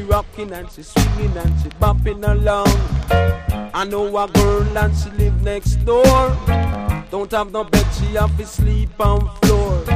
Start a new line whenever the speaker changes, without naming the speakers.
She rocking and she swinging and she bopping along. I know a girl and she live next door. Don't have no bed, she have to sleep on floor.